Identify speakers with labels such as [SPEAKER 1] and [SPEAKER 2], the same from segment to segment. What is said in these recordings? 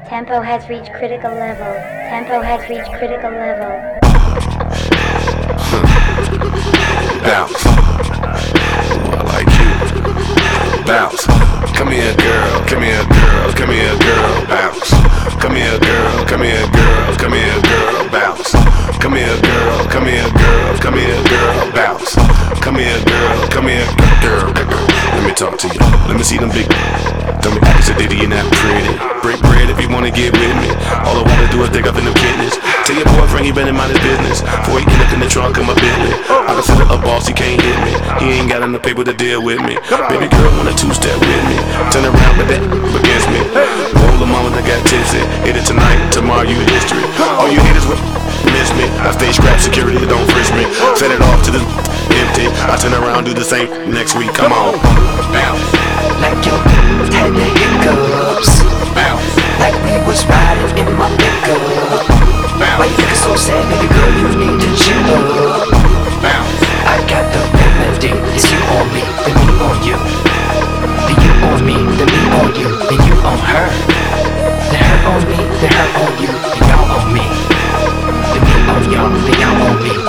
[SPEAKER 1] Tempo has reached critical level. Tempo has reached critical level.
[SPEAKER 2] Bounce. Ooh, I like you. Bounce. Come here, girl. Come here, girl. Come here, girl. Bounce. Come here, girl. Come here, girl. Come here, girl. Bounce. Come here, girl. Come here, girl. Come here, girl. Bounce. Come here, girl. Come here, girl. Let me talk to you. Let me see them big. Tell me, is a ditty and that pretty? Break bread if you wanna get with me. All I wanna do is dig up in the business. Tell your boyfriend he better mind his business. Before he end up in the trunk of my Bentley. I consider a boss, he can't hit me. He ain't got enough paper to deal with me. Baby girl wanna two-step with me. Turn around, but that against me. Roll the mama that got tipsy. Hit it tonight, tomorrow you history. All you haters will miss me. I stay scrap security, don't frisk me. Set it off to the empty. I turn around, do the same next week. Come on. Bounce.
[SPEAKER 3] Like you had the hiccups.
[SPEAKER 2] Bounce.
[SPEAKER 3] Like we was riding in my pickup. Why you looking so sad, baby girl? You need to chill up.
[SPEAKER 2] Bounce.
[SPEAKER 3] I got the remedy. It's you on me, then me on you. Then you on me, then me on you. Then you on her. Then her on me, then her on you. Then y'all on me. Then me on y'all, then y'all on me.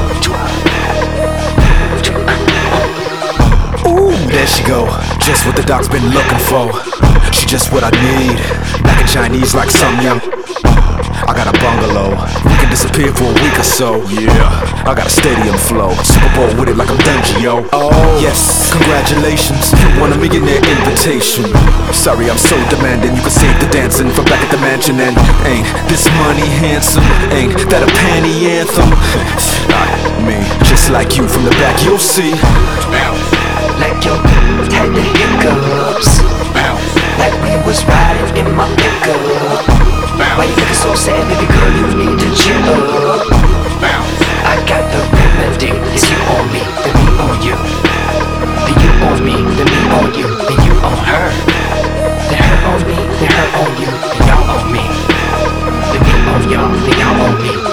[SPEAKER 4] Ooh, there she go, just what the doc's been looking for. She just what I need, black and Chinese like some young. I got a bungalow, we can disappear for a week or so. Yeah, I got a stadium flow, Super Bowl with it like I'm Dungio. Oh, yes, congratulations, you won a millionaire invitation. Sorry I'm so demanding, you can save the dancing from back at the mansion. And ain't this money handsome? Ain't that a panty anthem? Not me, just like you from the back you'll see.
[SPEAKER 3] Like you had the hiccups.
[SPEAKER 2] Bounce.
[SPEAKER 3] Like we was riding in my pickup. Why you looking so sad, baby girl? You need to chill up.
[SPEAKER 2] Bounce.
[SPEAKER 3] I got the remedy. It's you on me, then me on you. Then you on me, then me on you. Then you on her. Then her on me, then her on you. Then y'all on me. Then me on y'all, then y'all on me.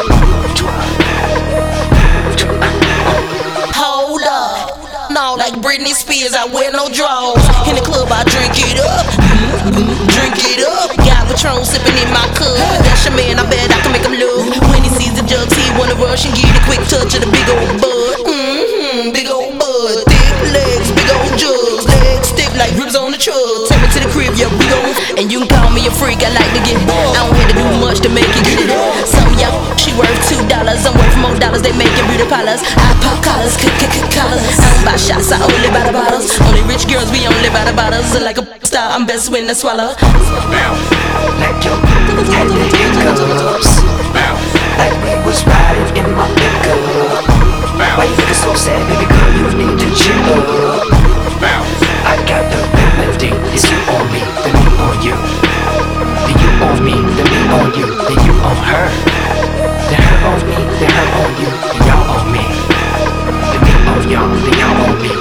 [SPEAKER 5] Hold up. No, like Britney Spears, I wear no drawers. In the club, I drink it up. Drink it up. Got Patron sipping in my cup. That's your man, I bet I can make him look. When he sees the jugs, he wanna rush and get a quick touch of the big old bud. Big old bud. Thick legs, big old jugs. Legs stiff like ribs on the truck. Take me to the crib, yeah, we gon'. And you can call me a freak, I like to get it. I don't have to do much to make it get it. Some y'all, she worth $2. I'm worth more dollars, they making beauty parlors. I pop collars, collars. I don't buy shots, I only buy the bottles. Only rich girls, we only buy the bottles. Like a star, I'm best when I swallow.
[SPEAKER 3] Like you had the hiccups. Like we was riding in my pickup. Why you looking so sad, baby girl? You need to chill up. I got the remedy. It's you on me, then me on you. Then you on me, then me on you. Then you on her. Then her on me, then her on you. Then y'all on me. Then me on y'all, then y'all on me.